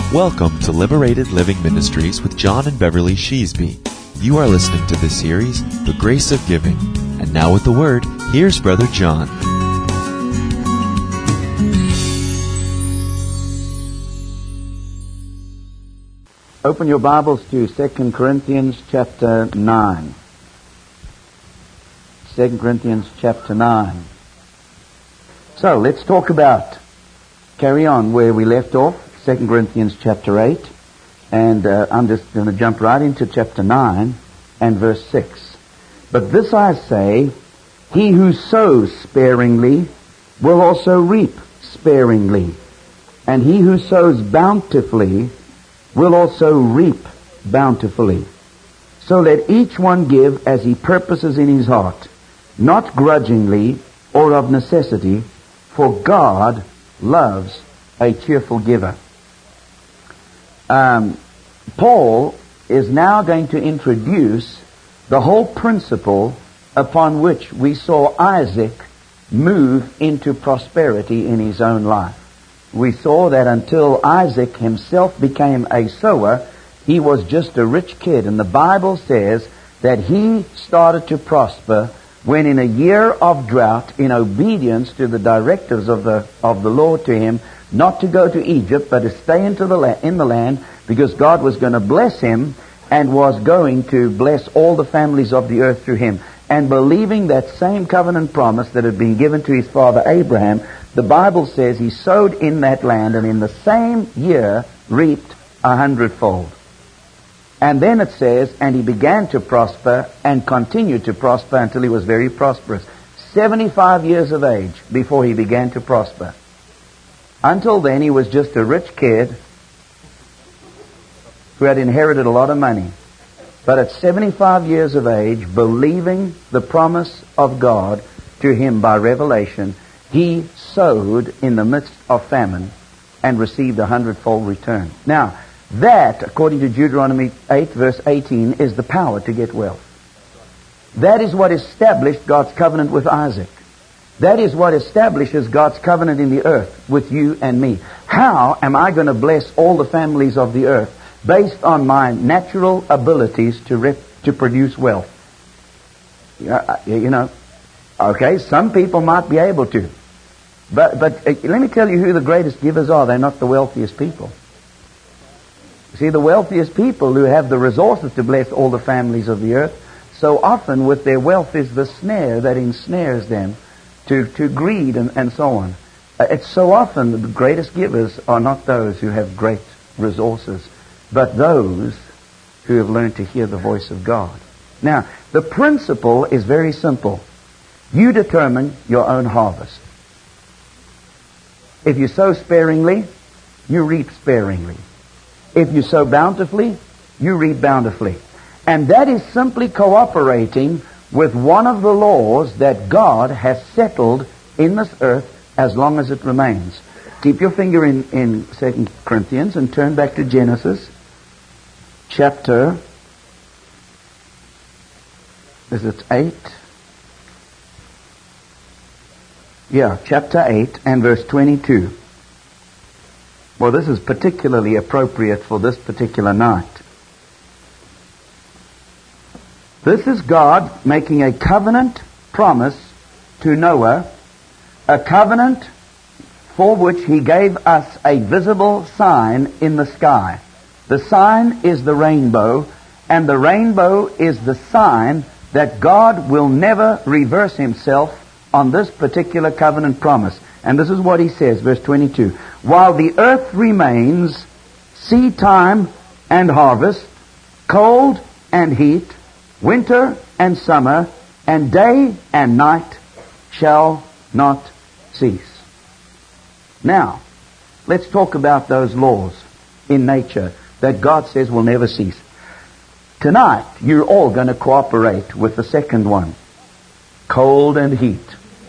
Welcome to Liberated Living Ministries with John and Beverly Sheasby. You are listening to this series, The Grace of Giving. And now with the Word, here's Brother John. Open your Bibles to 2 Corinthians chapter 9. 2 Corinthians chapter 9. So, let's carry on where we left off. 2 Corinthians chapter 8, and I'm just going to jump right into chapter 9 and verse 6. But this I say, he who sows sparingly will also reap sparingly, and he who sows bountifully will also reap bountifully. So let each one give as he purposes in his heart, not grudgingly or of necessity, for God loves a cheerful giver. Paul is now going to introduce the whole principle upon which we saw Isaac move into prosperity in his own life. We saw that until Isaac himself became a sower, he was just a rich kid. And the Bible says that he started to prosper when in a year of drought, in obedience to the directives of the Lord to him, not to go to Egypt, but to stay in the land, because God was going to bless him and was going to bless all the families of the earth through him. And believing that same covenant promise that had been given to his father Abraham, the Bible says he sowed in that land and in the same year reaped 100-fold. And then it says, and he began to prosper and continued to prosper until he was very prosperous. 75 years of age before he began to prosper. Until then, he was just a rich kid who had inherited a lot of money. But at 75 years of age, believing the promise of God to him by revelation, he sowed in the midst of famine and received 100-fold return. Now, that, according to Deuteronomy 8, verse 18, is the power to get wealth. That is what established God's covenant with Isaac. That is what establishes God's covenant in the earth with you and me. How am I going to bless all the families of the earth based on my natural abilities to produce wealth? Okay, some people might be able to. But let me tell you who the greatest givers are. They're not the wealthiest people. See, the wealthiest people who have the resources to bless all the families of the earth, so often with their wealth is the snare that ensnares them to greed and so on. It's so often the greatest givers are not those who have great resources, but those who have learned to hear the voice of God. Now, the principle is very simple. You determine your own harvest. If you sow sparingly, you reap sparingly. If you sow bountifully, you reap bountifully. And that is simply cooperating with one of the laws that God has settled in this earth as long as it remains. Keep your finger in 2 Corinthians and turn back to Genesis chapter, is it 8? Yeah, chapter 8 and verse 22. Well, this is particularly appropriate for this particular night. This is God making a covenant promise to Noah, a covenant for which he gave us a visible sign in the sky. The sign is the rainbow, and the rainbow is the sign that God will never reverse himself on this particular covenant promise. And this is what he says, verse 22. While the earth remains, seed time and harvest, cold and heat, winter and summer, and day and night shall not cease. Now, let's talk about those laws in nature that God says will never cease. Tonight, you're all going to cooperate with the second one. Cold and heat.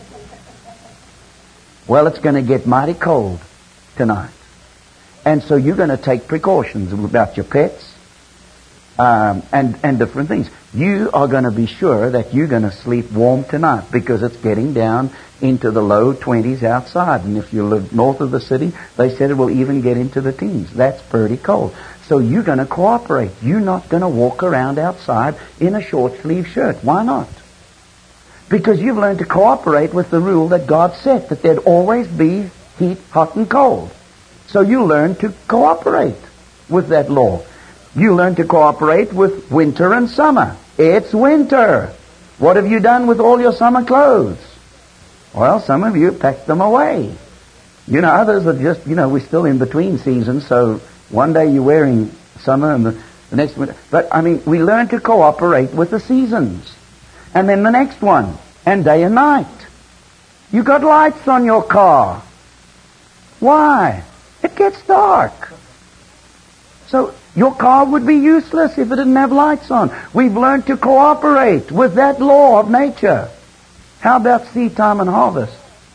Well, it's going to get mighty cold tonight. And so you're going to take precautions about your pets. and different things. You are going to be sure that you're going to sleep warm tonight because it's getting down into the low 20s outside. And if you live north of the city, they said it will even get into the teens. That's pretty cold. So you're going to cooperate. You're not going to walk around outside in a short sleeve shirt. Why not? Because you've learned to cooperate with the rule that God set, that there'd always be heat, hot and cold. So you learn to cooperate with that law. You learn to cooperate with winter and summer. It's winter. What have you done with all your summer clothes? Well, some of you packed them away. You know, others are just, we're still in between seasons, so one day you're wearing summer and the next winter. But, we learn to cooperate with the seasons. And then the next one, and day and night. You got lights on your car. Why? It gets dark. So your car would be useless if it didn't have lights on. We've learned to cooperate with that law of nature. How about seed time and harvest?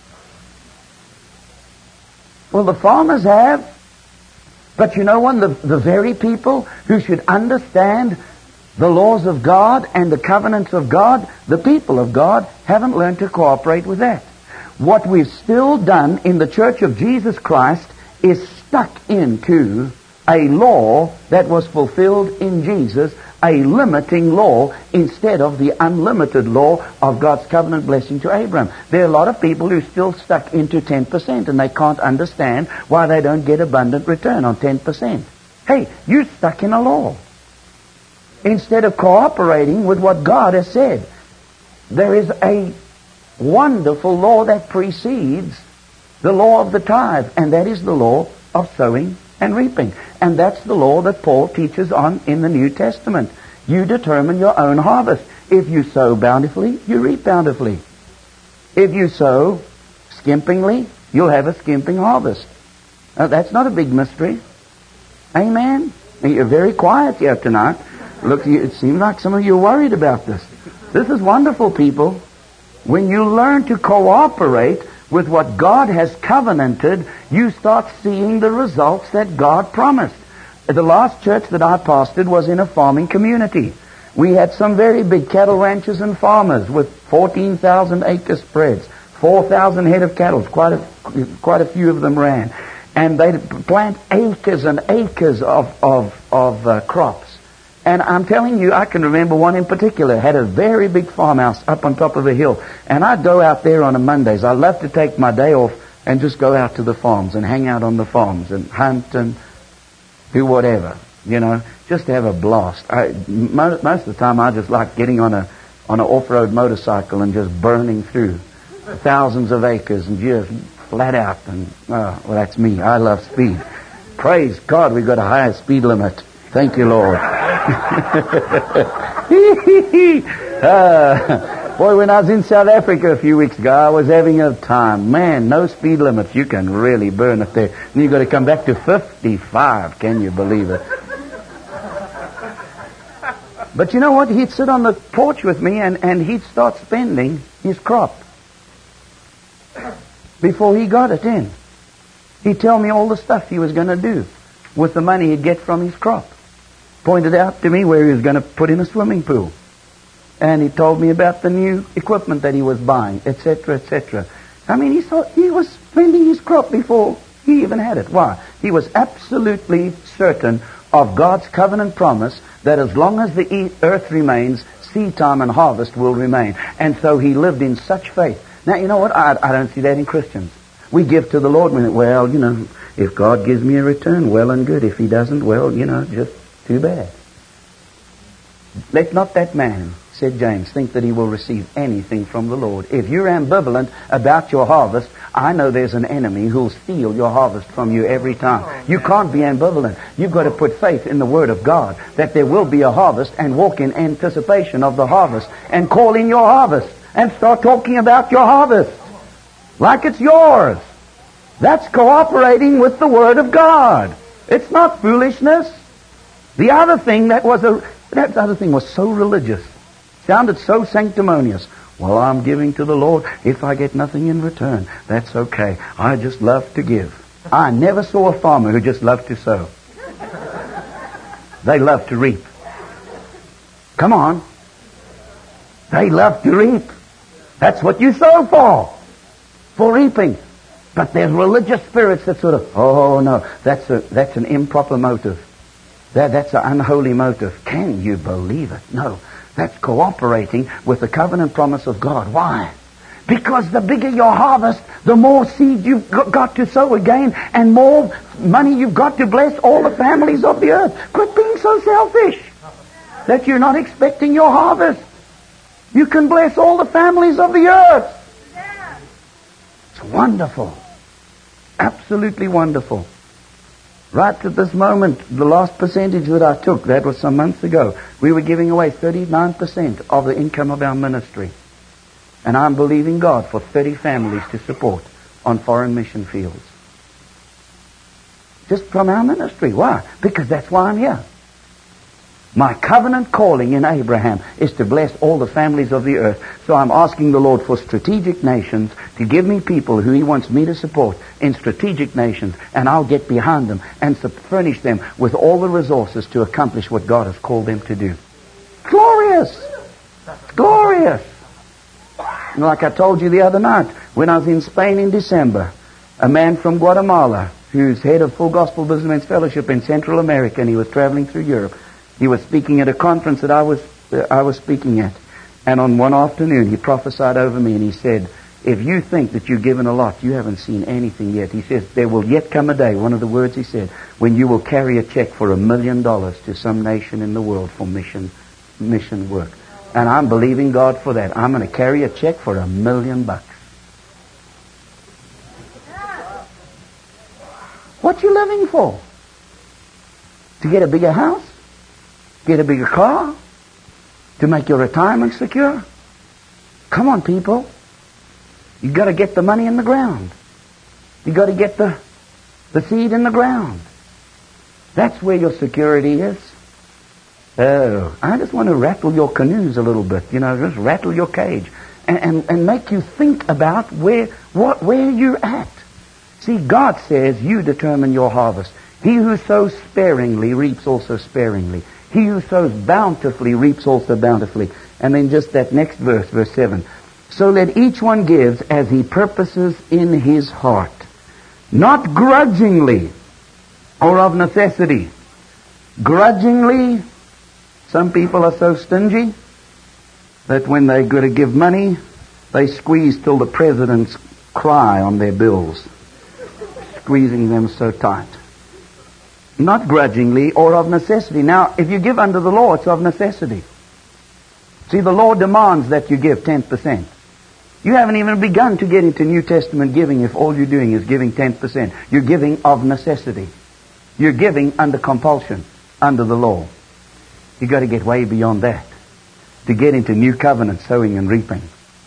Well, the farmers have. But you know what? The very people who should understand the laws of God and the covenants of God, the people of God, haven't learned to cooperate with that. What we've still done in the Church of Jesus Christ is stuck into a law that was fulfilled in Jesus, a limiting law instead of the unlimited law of God's covenant blessing to Abraham. There are a lot of people who are still stuck into 10% and they can't understand why they don't get abundant return on 10%. Hey, you're stuck in a law. Instead of cooperating with what God has said. There is a wonderful law that precedes the law of the tithe, and that is the law of sowing and reaping. And that's the law that Paul teaches on in the New Testament. You determine your own harvest. If you sow bountifully, you reap bountifully. If you sow skimpingly, you'll have a skimping harvest. Now, that's not a big mystery. Amen? You're very quiet here tonight. Look, it seems like some of you are worried about this. This is wonderful, people. When you learn to cooperate with what God has covenanted, you start seeing the results that God promised. The last church that I pastored was in a farming community. We had some very big cattle ranchers and farmers with 14,000 acre spreads, 4,000 head of cattle. Quite a few of them ran. And they'd plant acres and acres of crops. And I'm telling you, I can remember one in particular had a very big farmhouse up on top of a hill. And I'd go out there on a Mondays. I love to take my day off and just go out to the farms and hang out on the farms and hunt and do whatever, just to have a blast. Most of the time I just like getting on an off-road motorcycle and just burning through thousands of acres and just flat out. And, that's me. I love speed. Praise God, we've got a higher speed limit. Thank you, Lord. Boy, when I was in South Africa a few weeks ago, I was having a time. Man, no speed limits. You can really burn it there. And you've got to come back to 55. Can you believe it? But you know what? He'd sit on the porch with me and he'd start spending his crop before he got it in. He'd tell me all the stuff he was going to do with the money he'd get from his crop. Pointed out to me where he was going to put in a swimming pool. And he told me about the new equipment that he was buying, etc., etc. He was spending his crop before he even had it. Why? He was absolutely certain of God's covenant promise that as long as the earth remains, seed time and harvest will remain. And so he lived in such faith. Now, you know what? I don't see that in Christians. We give to the Lord when, if God gives me a return, well and good. If He doesn't, just too bad. Let not that man, said James, think that he will receive anything from the Lord. If you're ambivalent about your harvest, I know there's an enemy who'll steal your harvest from you every time. You can't be ambivalent. You've got to put faith in the Word of God that there will be a harvest and walk in anticipation of the harvest and call in your harvest and start talking about your harvest like it's yours. That's cooperating with the Word of God. It's not foolishness. The other thing that other thing was so religious, sounded so sanctimonious. Well, I'm giving to the Lord. If I get nothing in return, that's okay. I just love to give. I never saw a farmer who just loved to sow. They love to reap. Come on. They love to reap. That's what you sow for reaping. But there's religious spirits that sort of, oh no, that's an improper motive. That's an unholy motive. Can you believe it? No. That's cooperating with the covenant promise of God. Why? Because the bigger your harvest, the more seed you've got to sow again, and more money you've got to bless all the families of the earth. Quit being so selfish that you're not expecting your harvest. You can bless all the families of the earth. It's wonderful. Absolutely wonderful. Right at this moment, the last percentage that I took, that was some months ago, we were giving away 39% of the income of our ministry. And I'm believing God for 30 families to support on foreign mission fields. Just from our ministry. Why? Because that's why I'm here. My covenant calling in Abraham is to bless all the families of the earth. So I'm asking the Lord for strategic nations to give me people who He wants me to support in strategic nations, and I'll get behind them and furnish them with all the resources to accomplish what God has called them to do. Glorious! Glorious! Like I told you the other night, when I was in Spain in December, a man from Guatemala, who's head of Full Gospel Businessmen's Fellowship in Central America, and he was traveling through Europe. He was speaking at a conference that I was speaking at. And on one afternoon, he prophesied over me, and he said, if you think that you've given a lot, you haven't seen anything yet. He says, there will yet come a day, one of the words he said, when you will carry a check for $1 million to some nation in the world for mission work. And I'm believing God for that. I'm going to carry a check for $1 million. What you living for? To get a bigger house? Get a bigger car? To make your retirement secure? Come on, people. You've got to get the money in the ground. You've got to get the seed in the ground. That's where your security is. Oh, I just want to rattle your canoes a little bit. Just rattle your cage. And make you think about where you're at. See, God says you determine your harvest. He who sows sparingly reaps also sparingly. He who sows bountifully reaps also bountifully. And then just that next verse, verse 7. So let each one give as he purposes in his heart, not grudgingly or of necessity. Grudgingly, some people are so stingy that when they go to give money, they squeeze till the presidents cry on their bills, squeezing them so tight. Not grudgingly or of necessity. Now, if you give under the law, it's of necessity. See, the law demands that you give 10%. You haven't even begun to get into New Testament giving if all you're doing is giving 10%. You're giving of necessity. You're giving under compulsion, under the law. You've got to get way beyond that to get into new covenant sowing and reaping.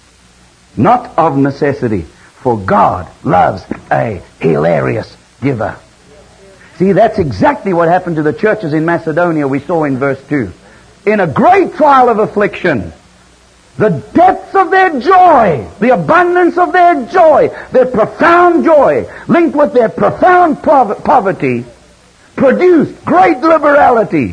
Not of necessity, for God loves a hilarious giver. See, that's exactly what happened to the churches in Macedonia we saw in verse 2. In a great trial of affliction, the depths of their joy, the abundance of their joy, their profound joy, linked with their profound poverty, produced great liberality.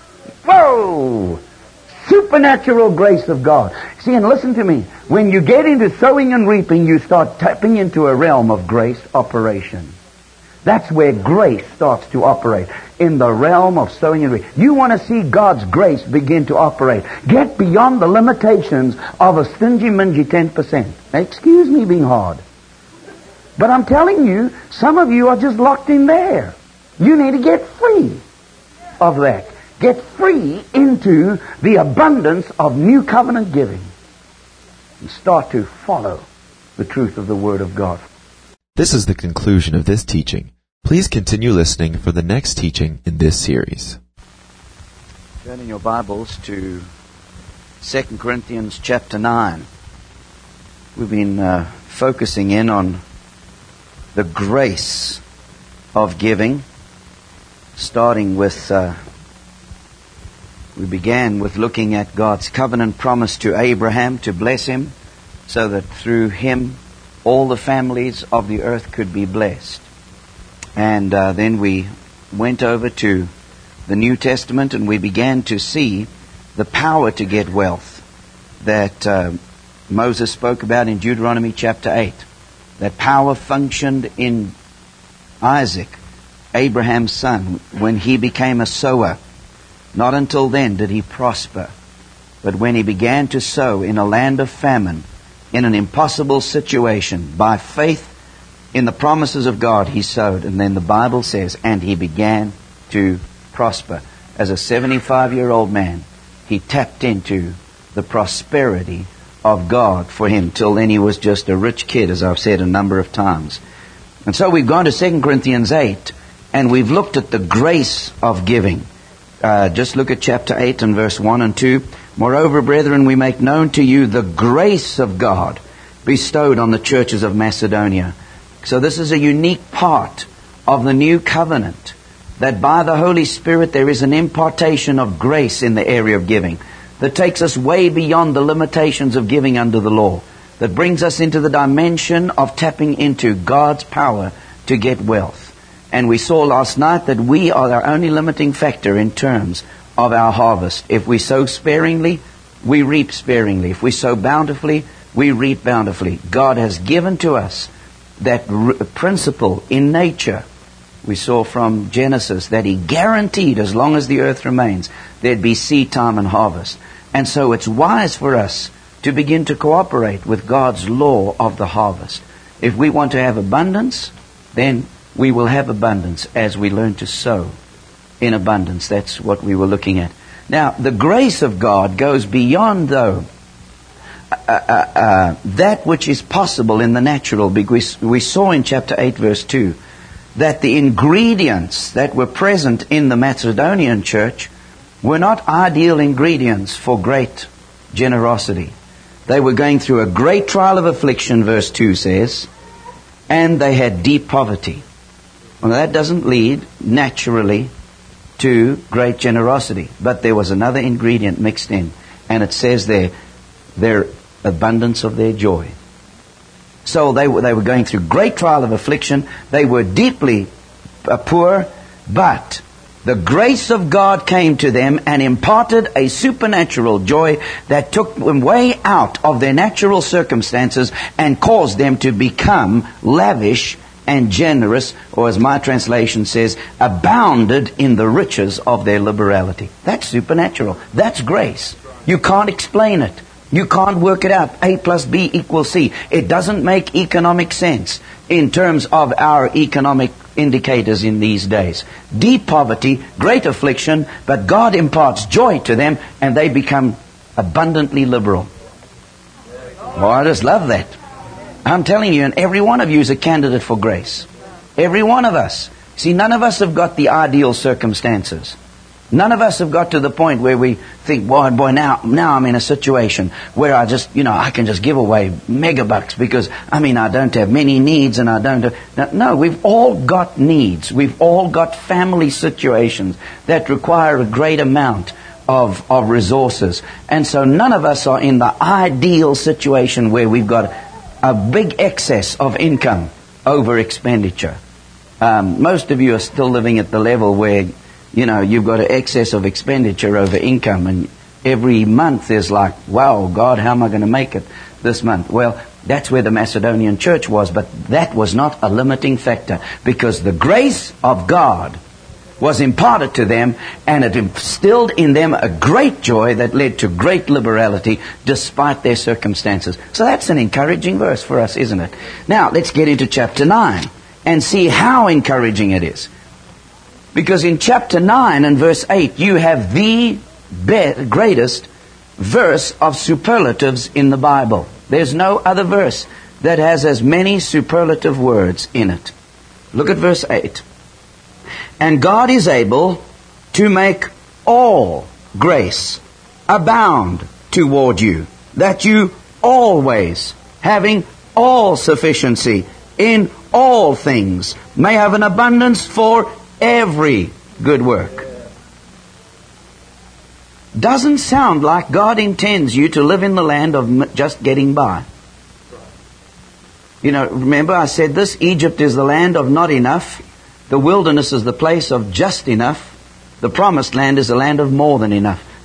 Whoa! Supernatural grace of God. See, and listen to me. When you get into sowing and reaping, you start tapping into a realm of grace operation. That's where grace starts to operate, in the realm of sowing and reaping. You want to see God's grace begin to operate. Get beyond the limitations of a stingy, mingy 10%. Now, excuse me being hard. But I'm telling you, some of you are just locked in there. You need to get free of that. Get free into the abundance of new covenant giving. And start to follow the truth of the Word of God. This is the conclusion of this teaching. Please continue listening for the next teaching in this series. Turn in your Bibles to 2 Corinthians chapter 9. We've been focusing in on the grace of giving, starting with, we began with looking at God's covenant promise to Abraham to bless him so that through him all the families of the earth could be blessed. And then we went over to the New Testament and we began to see the power to get wealth that Moses spoke about in Deuteronomy chapter 8. That power functioned in Isaac, Abraham's son, when he became a sower. Not until then did he prosper. But when he began to sow in a land of famine, in an impossible situation, by faith in the promises of God he sowed. And then the Bible says, and he began to prosper. As a 75-year-old man, he tapped into the prosperity of God for him. Till then he was just a rich kid, as I've said a number of times. And so we've gone to 2 Corinthians 8, and we've looked at the grace of giving. Just look at chapter 8 and verse 1 and 2. Moreover, brethren, we make known to you the grace of God bestowed on the churches of Macedonia. So this is a unique part of the new covenant, that by the Holy Spirit there is an impartation of grace in the area of giving that takes us way beyond the limitations of giving under the law, that brings us into the dimension of tapping into God's power to get wealth. And we saw last night that we are our only limiting factor in terms of our harvest. If we sow sparingly, we reap sparingly. If we sow bountifully, we reap bountifully. God has given to us that principle in nature. We saw from Genesis that He guaranteed, as long as the earth remains, there'd be seed time and harvest. And so it's wise for us to begin to cooperate with God's law of the harvest. If we want to have abundance, then we will have abundance as we learn to sow in abundance. That's what we were looking at. Now, the grace of God goes beyond, though, that which is possible in the natural. Because we saw in chapter 8, verse 2, that the ingredients that were present in the Macedonian church were not ideal ingredients for great generosity. They were going through a great trial of affliction, verse 2 says, and they had deep poverty. Well, that doesn't lead naturally to great generosity. But there was another ingredient mixed in. And it says there, their abundance of their joy. So they were going through great trial of affliction. They were deeply poor, but the grace of God came to them and imparted a supernatural joy that took them way out of their natural circumstances and caused them to become lavish and generous, or as my translation says, abounded in the riches of their liberality. That's supernatural. That's grace. You can't explain it. You can't work it out. A plus B equals C. It doesn't make economic sense in terms of our economic indicators in these days. Deep poverty, great affliction, but God imparts joy to them and they become abundantly liberal. Oh, I just love that. I'm telling you, and every one of you is a candidate for grace. Every one of us. See, none of us have got the ideal circumstances. None of us have got to the point where we think, boy, now I'm in a situation where I can just give away megabucks because, I don't have many needs and I don't have... No, we've all got needs. We've all got family situations that require a great amount of resources. And so none of us are in the ideal situation where we've got a big excess of income over expenditure. Most of you are still living at the level where, you've got an excess of expenditure over income, and every month is like, wow, God, how am I going to make it this month? Well, that's where the Macedonian church was, but that was not a limiting factor, because the grace of God was imparted to them, and it instilled in them a great joy that led to great liberality despite their circumstances. So that's an encouraging verse for us, isn't it? Now, let's get into chapter 9 and see how encouraging it is. Because in chapter 9 and verse 8, you have the greatest verse of superlatives in the Bible. There's no other verse that has as many superlative words in it. Look at verse 8. And God is able to make all grace abound toward you, that you always, having all sufficiency in all things, may have an abundance for every good work. Doesn't sound like God intends you to live in the land of just getting by. Remember I said this, Egypt is the land of not enough. The wilderness is the place of just enough. The promised land is a land of more than enough.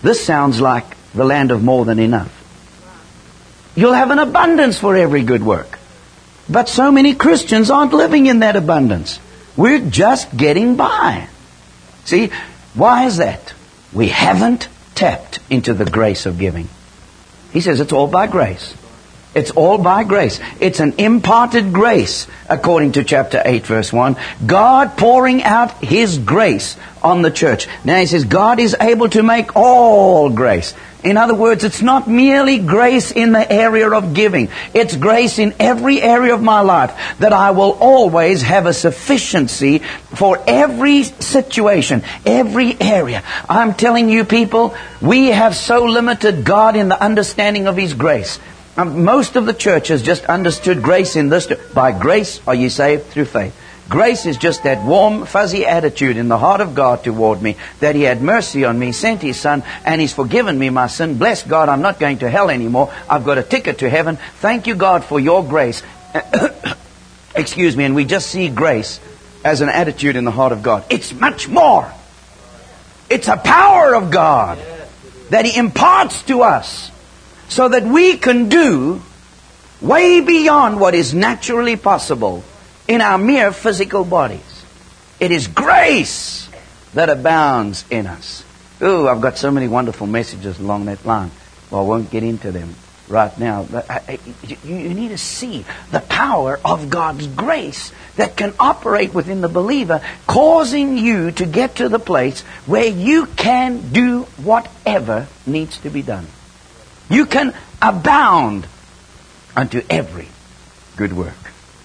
This sounds like the land of more than enough. You'll have an abundance for every good work. But so many Christians aren't living in that abundance. We're just getting by. See, why is that? We haven't tapped into the grace of giving. He says it's all by grace. It's all by grace. It's an imparted grace, according to chapter 8, verse 1. God pouring out His grace on the church. Now he says God is able to make all grace. In other words, it's not merely grace in the area of giving. It's grace in every area of my life, that I will always have a sufficiency for every situation, every area. I'm telling you people, we have so limited God in the understanding of His grace. Most of the church has just understood grace in this. By grace are you saved through faith. Grace is just that warm, fuzzy attitude in the heart of God toward me, that He had mercy on me, sent His Son, and He's forgiven me my sin. Bless God, I'm not going to hell anymore. I've got a ticket to heaven. Thank you, God, for your grace. Excuse me, and we just see grace as an attitude in the heart of God. It's much more. It's a power of God that He imparts to us, so that we can do way beyond what is naturally possible in our mere physical bodies. It is grace that abounds in us. Oh, I've got so many wonderful messages along that line. Well, I won't get into them right now. But you need to see the power of God's grace that can operate within the believer, causing you to get to the place where you can do whatever needs to be done. You can abound unto every good work.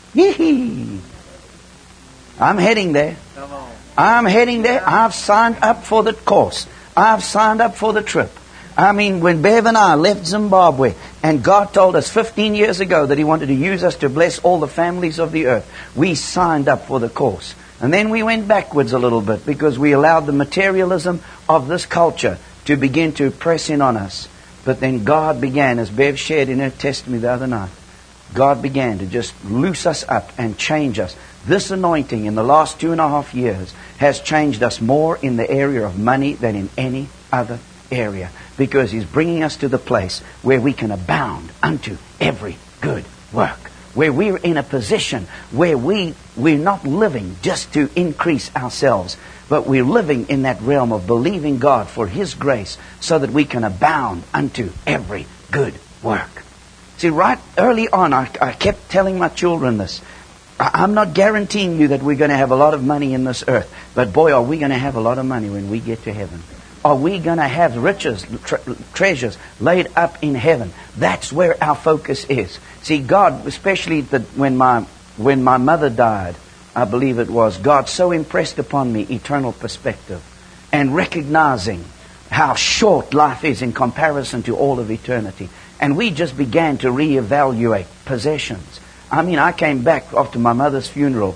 I'm heading there. I'm heading there. I've signed up for the course. I've signed up for the trip. I mean, when Bev and I left Zimbabwe, and God told us 15 years ago that He wanted to use us to bless all the families of the earth, we signed up for the course. And then we went backwards a little bit because we allowed the materialism of this culture to begin to press in on us. But then God began, as Bev shared in her testimony the other night, God began to just loose us up and change us. This anointing in the last 2.5 years has changed us more in the area of money than in any other area, because He's bringing us to the place where we can abound unto every good work, where we're in a position where we're not living just to increase ourselves, but we're living in that realm of believing God for His grace so that we can abound unto every good work. See, right early on, I kept telling my children this. I'm not guaranteeing you that we're going to have a lot of money in this earth, but boy, are we going to have a lot of money when we get to heaven. Are we going to have riches, treasures laid up in heaven? That's where our focus is. See, God, especially when my mother died, I believe it was, God so impressed upon me eternal perspective and recognizing how short life is in comparison to all of eternity. And we just began to reevaluate possessions. I mean, I came back after my mother's funeral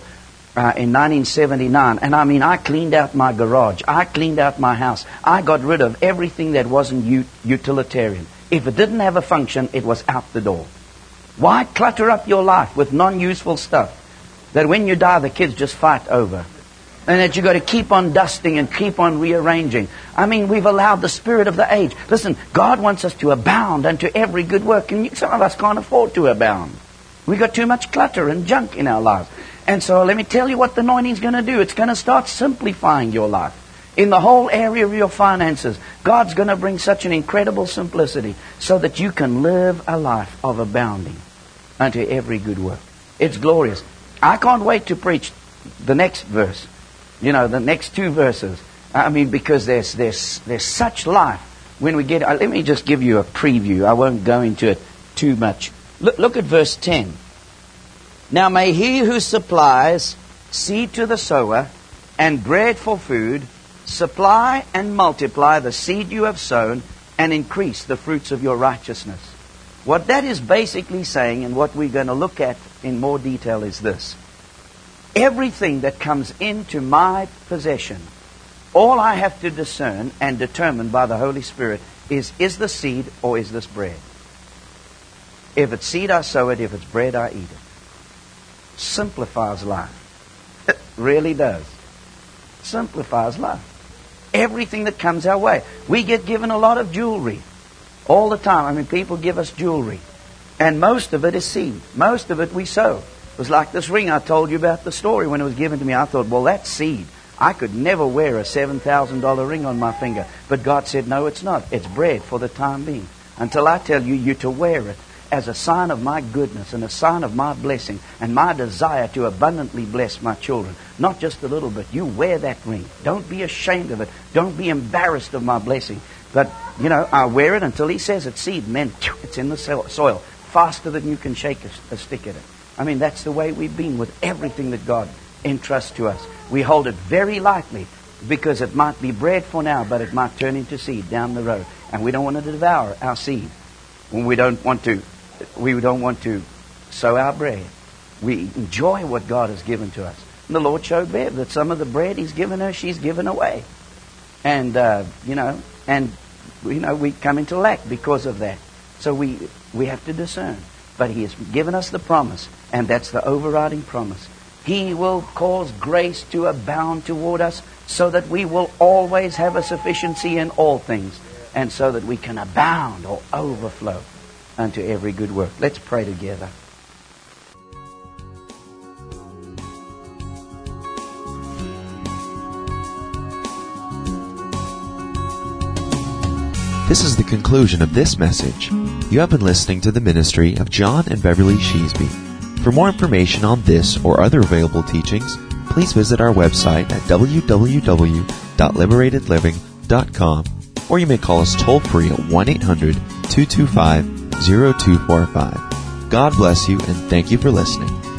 in 1979, and I cleaned out my garage. I cleaned out my house. I got rid of everything that wasn't utilitarian. If it didn't have a function, it was out the door. Why clutter up your life with non-useful stuff that when you die, the kids just fight over? And that you've got to keep on dusting and keep on rearranging. I mean, we've allowed the spirit of the age. Listen, God wants us to abound unto every good work. And some of us can't afford to abound. We've got too much clutter and junk in our lives. And so let me tell you what the anointing's going to do. It's going to start simplifying your life. In the whole area of your finances, God's going to bring such an incredible simplicity so that you can live a life of abounding unto every good work. It's glorious. I can't wait to preach the next verse. You know, the next 2 verses. I mean, because there's such life when we get... let me just give you a preview. I won't go into it too much. Look at verse 10. Now may He who supplies seed to the sower and bread for food supply and multiply the seed you have sown and increase the fruits of your righteousness. What that is basically saying, and what we're going to look at in more detail, is this. Everything that comes into my possession, all I have to discern and determine by the Holy Spirit is this seed or is this bread? If it's seed, I sow it. If it's bread, I eat it. Simplifies life. It really does. Simplifies life. everything that comes our way. We get given a lot of jewelry all the time. I mean, people give us jewelry. And most of it is seed. Most of it we sow. It was like this ring I told you about the story when it was given to me. I thought, well, that's seed. I could never wear a $7,000 ring on my finger. But God said, no, it's not. It's bread for the time being. Until I tell you to wear it as a sign of my goodness and a sign of my blessing and my desire to abundantly bless my children. Not just a little bit. You wear that ring. Don't be ashamed of it. Don't be embarrassed of my blessing. But, I wear it until He says it's seed. And then it's in the soil faster than you can shake a stick at it. I mean, that's the way we've been with everything that God entrusts to us. We hold it very lightly because it might be bread for now, but it might turn into seed down the road. And we don't want to devour our seed. When we don't want to sow our bread. We enjoy what God has given to us. And the Lord showed Bev that some of the bread He's given her, she's given away. And, we come into lack because of that. So we have to discern. But He has given us the promise, and that's the overriding promise. He will cause grace to abound toward us so that we will always have a sufficiency in all things, and so that we can abound or overflow unto every good work. Let's pray together. This is the conclusion of this message. You have been listening to the ministry of John and Beverly Sheasby. For more information on this or other available teachings, please visit our website at www.liberatedliving.com, or you may call us toll-free at 1-800-225-0245. God bless you, and thank you for listening.